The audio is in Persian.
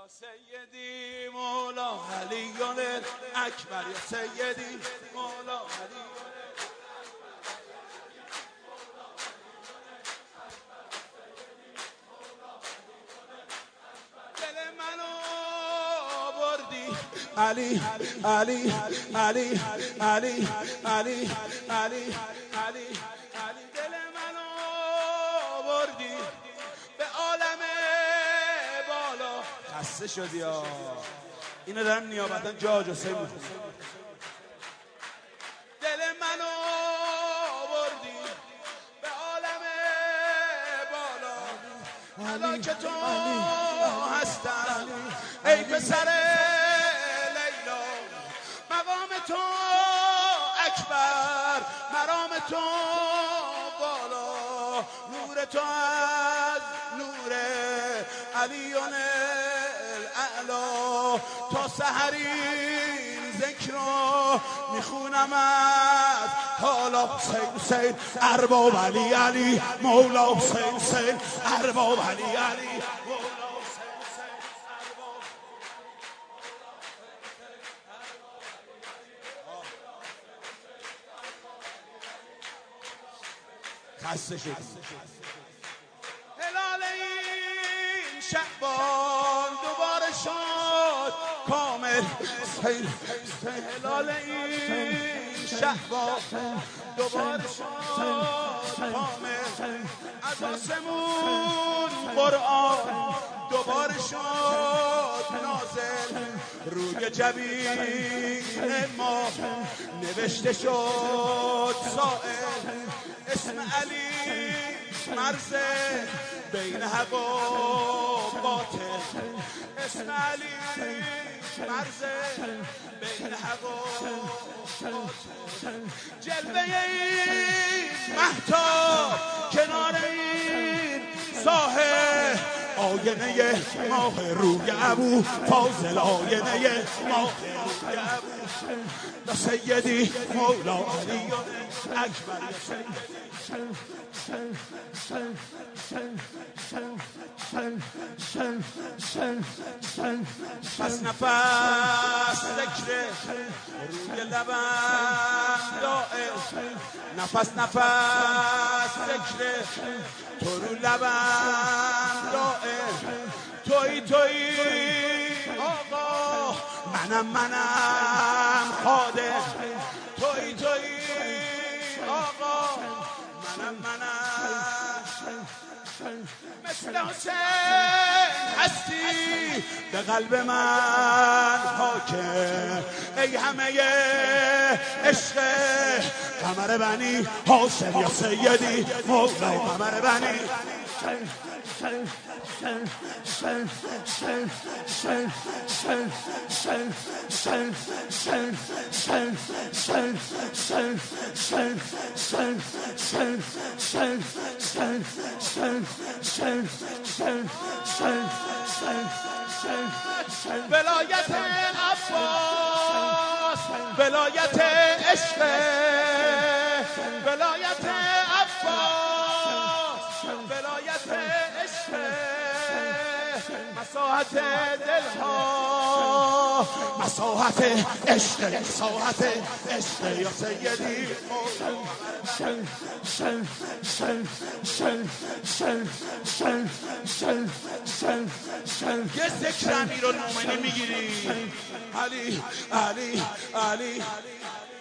سیدی مولا علی اکبر یا سیدی مولا علی دل منو بردی علی علی علی علی علی علی علی علی دل منو بردی به عالم بالا. خسته شدی ها اینو دارم نیابتا جا جا سیمون. دل منو بردی به عالم بالا. حالا که تو هستم ای پسر لیلا، مقام تو اکبر، مرام تو بالا، نور تو از نور علیون الاعلا. تا سحرین ذکر رو میخونم از حالا. حسین حسین ارباب علی علی مولا، حسین حسین ارباب علی علی مولا، حسین حسین ارباب. خسته شد هلال این شعبان دوباره شد کامل. هلال این شعبان دوباره شد کامل. از آسمون قرآن دوباره شد نازل. روی جبین ما نوشته شد سائل. اسم علی مرز بین حق و باطل. اسم علی مرز بین حق و باطل. جلوه این مهتاب کنار این ساحل. آینه ماه روی ابو فاضل، آینه ماه روی ابو یا سیدی مولا علی اکبر. پس نفس ذکر روی لبم دائم. نفس ذکر تو رو لبم دائم. تویی آقا، منم خادم. تویی آقا، منم مثل حسین هستی به قلب من حاکم. ای همه عشق قمر بنی هاشم یا سیدی مولا قمر بنی. ولایت عباس، ولایت عشق، ولایت عباس، ولایت عشق. مساحت دلها، مساحت عشق، مساحت عشق یا سیدی یه ذکر امیرالمومنین میگیری علی علی علی